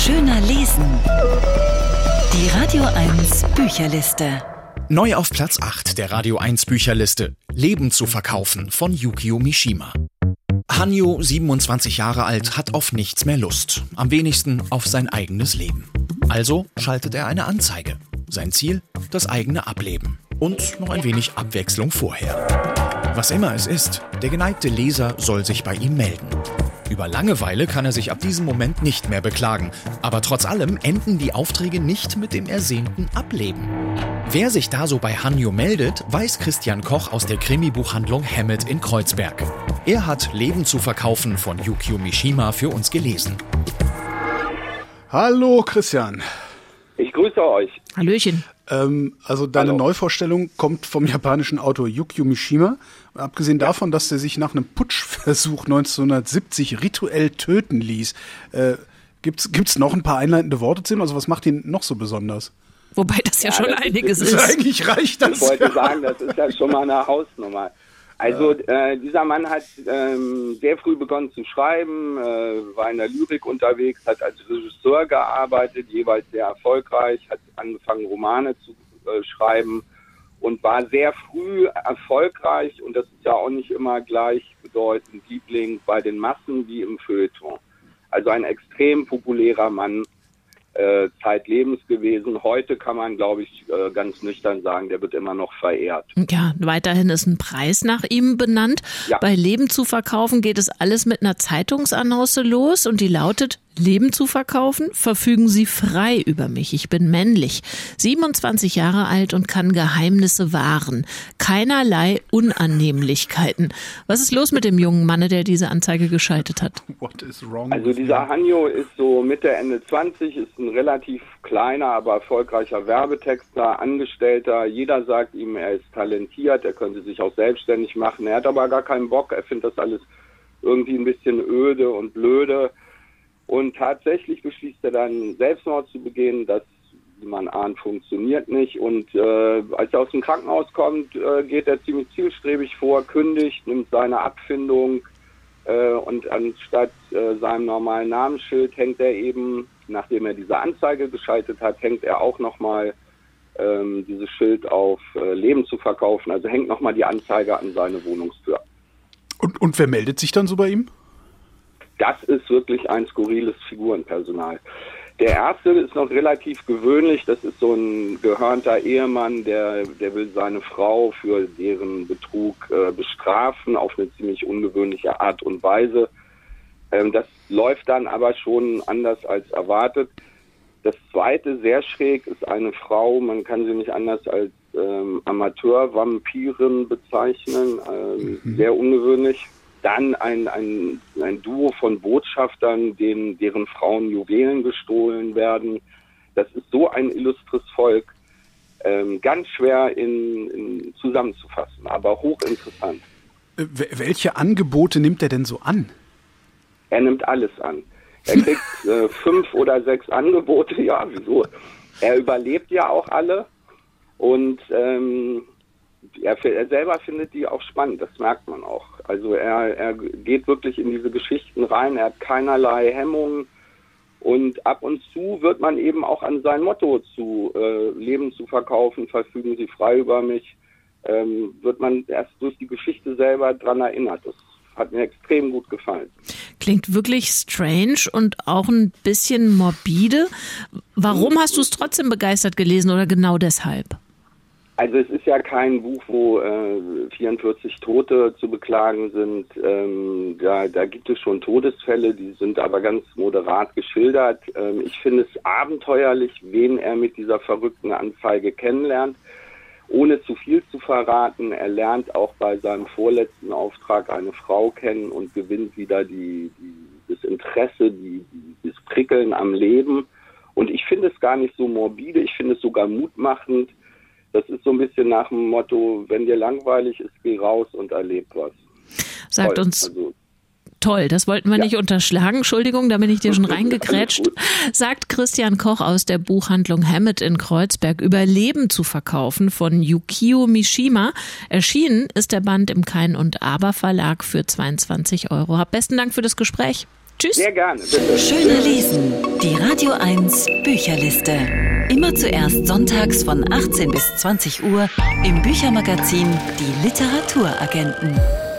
Schöner lesen. Die Radio 1 Bücherliste. Neu auf Platz 8 der Radio 1 Bücherliste. Leben zu verkaufen von Yukio Mishima. Hanyo, 27 Jahre alt, hat auf nichts mehr Lust. Am wenigsten auf sein eigenes Leben. Also schaltet er eine Anzeige. Sein Ziel? Das eigene Ableben. Und noch ein wenig Abwechslung vorher. Was immer es ist, der geneigte Leser soll sich bei ihm melden. Über Langeweile kann er sich ab diesem Moment nicht mehr beklagen. Aber trotz allem enden die Aufträge nicht mit dem ersehnten Ableben. Wer sich da so bei Hanyo meldet, weiß Christian Koch aus der Krimi-Buchhandlung Hammett in Kreuzberg. Er hat Leben zu verkaufen von Yukio Mishima für uns gelesen. Hallo Christian. Ich grüße euch. Hallöchen. Also deine Neuvorstellung kommt vom japanischen Autor Yukio Mishima. Abgesehen davon, dass er sich nach einem Putschversuch 1970 rituell töten ließ. Gibt's noch ein paar einleitende Worte zu ihm? Also was macht ihn noch so besonders? Wobei das ja schon einiges ist. Eigentlich reicht das. Ich wollte sagen, das ist ja schon mal eine Hausnummer. Also dieser Mann hat sehr früh begonnen zu schreiben, war in der Lyrik unterwegs, hat als Regisseur gearbeitet, jeweils sehr erfolgreich, hat angefangen Romane zu schreiben und war sehr früh erfolgreich, und das ist ja auch nicht immer gleichbedeutend Liebling bei den Massen wie im Feuilleton. Also ein extrem populärer Mann zeitlebens gewesen. Heute kann man, glaube ich, ganz nüchtern sagen, der wird immer noch verehrt. Ja, weiterhin ist ein Preis nach ihm benannt. Ja. Bei Leben zu verkaufen geht es alles mit einer Zeitungsannonce los, und die lautet: Leben zu verkaufen? Verfügen Sie frei über mich. Ich bin männlich, 27 Jahre alt und kann Geheimnisse wahren. Keinerlei Unannehmlichkeiten. Was ist los mit dem jungen Mann, der diese Anzeige geschaltet hat? What is wrong? Also dieser Hanyo ist so Mitte, Ende 20, ist ein relativ kleiner, aber erfolgreicher Werbetexter, Angestellter. Jeder sagt ihm, er ist talentiert, er könnte sich auch selbstständig machen. Er hat aber gar keinen Bock, er findet das alles irgendwie ein bisschen öde und blöde. Und tatsächlich beschließt er dann, Selbstmord zu begehen. Das, wie man ahnt, funktioniert nicht. Und als er aus dem Krankenhaus kommt, geht er ziemlich zielstrebig vor, kündigt, nimmt seine Abfindung und anstatt seinem normalen Namensschild hängt er eben, nachdem er diese Anzeige geschaltet hat, hängt er auch nochmal dieses Schild auf Leben zu verkaufen. Also hängt nochmal die Anzeige an seine Wohnungstür. Und wer meldet sich dann so bei ihm? Das ist wirklich ein skurriles Figurenpersonal. Der erste ist noch relativ gewöhnlich. Das ist so ein gehörnter Ehemann, der will seine Frau für deren Betrug bestrafen auf eine ziemlich ungewöhnliche Art und Weise. Das läuft dann aber schon anders als erwartet. Das zweite, sehr schräg, ist eine Frau, man kann sie nicht anders als Amateur-Vampirin bezeichnen, sehr ungewöhnlich. Dann ein Duo von Botschaftern, deren Frauen Juwelen gestohlen werden. Das ist so ein illustres Volk, ganz schwer zusammenzufassen, aber hochinteressant. Welche Angebote nimmt er denn so an? Er nimmt alles an. Er kriegt 5 oder 6 Angebote, ja, wieso? Er überlebt ja auch alle, und er selber findet die auch spannend, das merkt man auch. Also er geht wirklich in diese Geschichten rein, er hat keinerlei Hemmungen, und ab und zu wird man eben auch an sein Motto zu Leben zu verkaufen, verfügen Sie frei über mich, wird man erst durch die Geschichte selber dran erinnert. Das hat mir extrem gut gefallen. Klingt wirklich strange und auch ein bisschen morbide. Warum hast du es trotzdem begeistert gelesen, oder genau deshalb? Also es ist ja kein Buch, wo 44 Tote zu beklagen sind. Da gibt es schon Todesfälle, die sind aber ganz moderat geschildert. Ich finde es abenteuerlich, wen er mit dieser verrückten Anzeige kennenlernt. Ohne zu viel zu verraten, er lernt auch bei seinem vorletzten Auftrag eine Frau kennen und gewinnt wieder das Interesse, das Prickeln am Leben. Und ich finde es gar nicht so morbide, ich finde es sogar mutmachend. Das ist so ein bisschen nach dem Motto, wenn dir langweilig ist, geh raus und erleb was. Sagt uns, toll, das wollten wir nicht unterschlagen. Entschuldigung, da bin ich dir schon reingekrätscht. Sagt Christian Koch aus der Buchhandlung Hammett in Kreuzberg über Leben zu verkaufen von Yukio Mishima. Erschienen ist der Band im Kein und Aber Verlag für 22 €. Besten Dank für das Gespräch. Tschüss. Sehr gerne. Bitte. Schöner lesen. Die Radio Radio 1 Bücherliste. Immer zuerst sonntags von 18 bis 20 Uhr im Büchermagazin Die Literaturagenten.